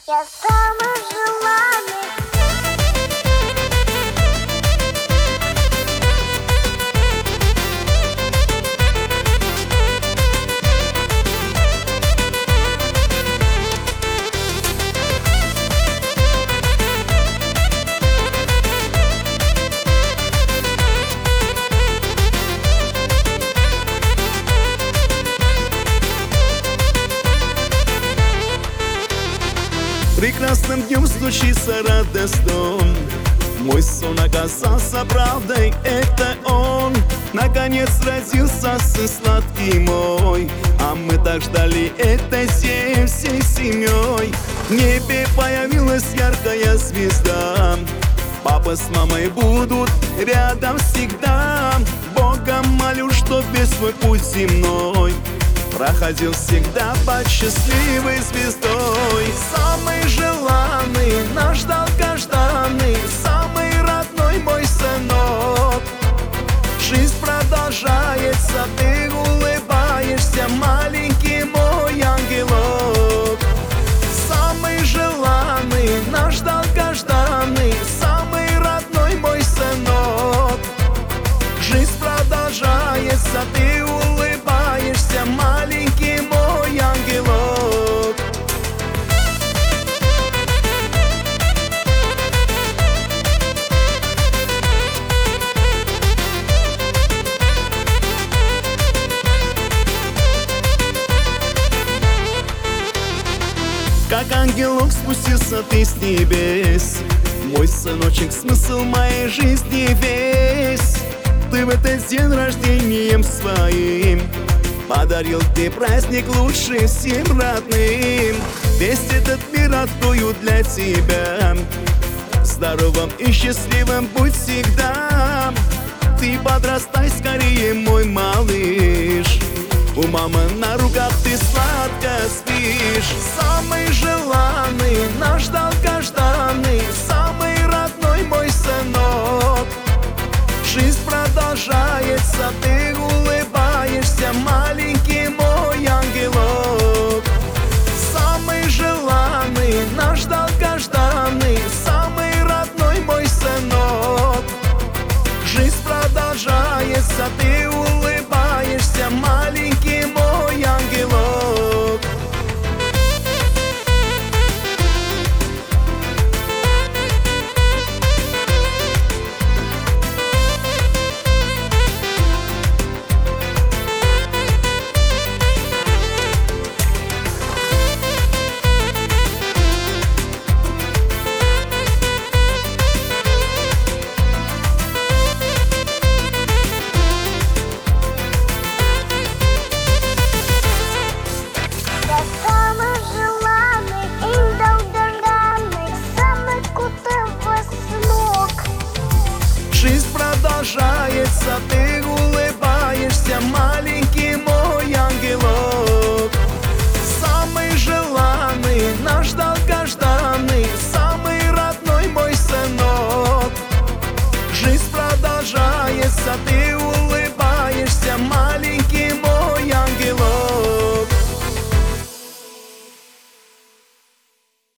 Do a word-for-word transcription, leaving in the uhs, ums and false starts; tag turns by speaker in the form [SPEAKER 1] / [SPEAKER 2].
[SPEAKER 1] Я самый желанный.
[SPEAKER 2] Прекрасным днем случится радостным. Мой сон оказался правдой, это он. Наконец родился сын сладкий мой, а мы так ждали это всей, всей семьей. В небе появилась яркая звезда. Папа с мамой будут рядом всегда. Бога молю, чтоб весь свой путь земной проходил всегда под счастливой звездой. Самый желанный, наш долгожданный, самый родной мой сынок. Жизнь продолжается, ты улыбаешься, маленький мой ангелок. Самый желанный, наш долгожданный, самый родной мой сынок. Жизнь продолжается, ты улыбаешься, маленький мой ангелок. Как ангелок спустился ты с небес, мой сыночек, смысл моей жизни весь. Ты в этот день рождением своим подарил ты праздник лучший всем родным. Весь этот мир открою для тебя, здоровым и счастливым будь всегда. Ты подрастай скорее, мой малыш, у мамы на руках ты сладко спишь. Самый